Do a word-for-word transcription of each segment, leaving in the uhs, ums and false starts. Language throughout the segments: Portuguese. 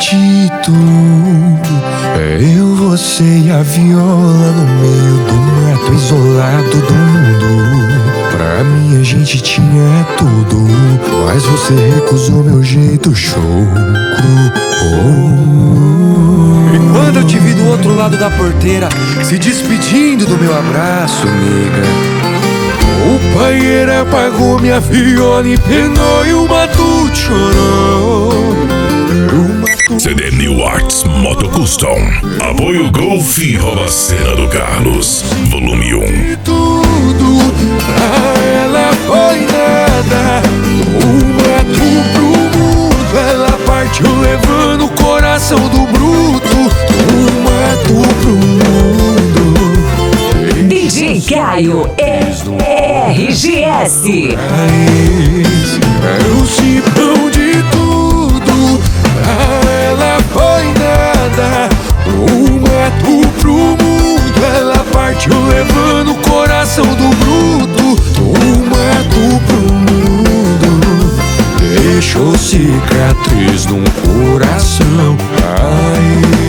acredito. É eu, você e a viola no meio do mato, isolado do mundo. Pra mim a gente tinha tudo, mas você recusou meu jeito chucro. Oh. E quando eu te vi do outro lado da porteira, se despedindo do meu abraço, nega, o paieiro apagou minha viola e penou e o matuto chorou. C D New Arts Moto Custom. Apoio Golf e Robacena do Carlos, volume um. Tudo pra ela foi nada, um mato pro mundo. Ela partiu levando o coração do bruto, um mato pro mundo. D J Caio R G S. É o cipão de tudo, pra ela foi nada, um mato pro mundo. Ela partiu levando o coração do bruto, um mato pro mundo. Deixou cicatriz num coração. Ai,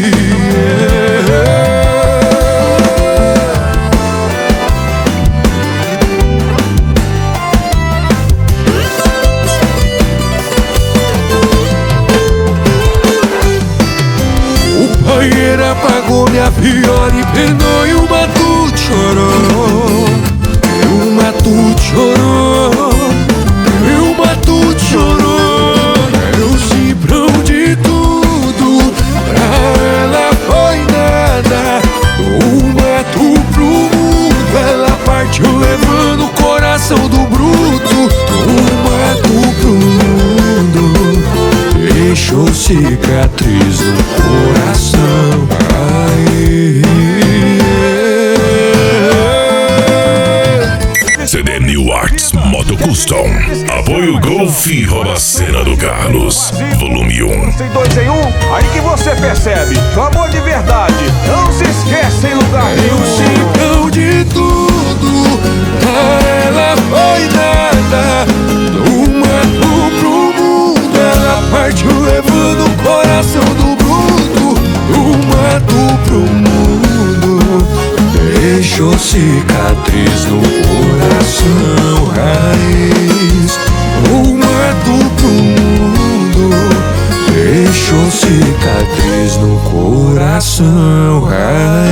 apagou minha viola e penou e o matuto chorou. E o matuto chorou. E o matuto chorou. É o cifrão de tudo, pra ela foi nada, um mato pro mundo. Ela partiu levando o coração do bruto, um mato pro mundo. Deixou cicatriz no coração. C D New Arts Moto Custom. Apoio Golf e Robacena do Carlos, volume um. Tem dois em um, aí que você percebe que o amor de verdade não se esquece em lugar nenhum. Eu cipão de tudo, pra ela foi nada, um mato pro mundo. Ela partiu levando o coração do bruto, um mato pro mundo. Deixou cicatriz no coração, raiz, um mato pro mundo. Deixou cicatriz no coração, raiz.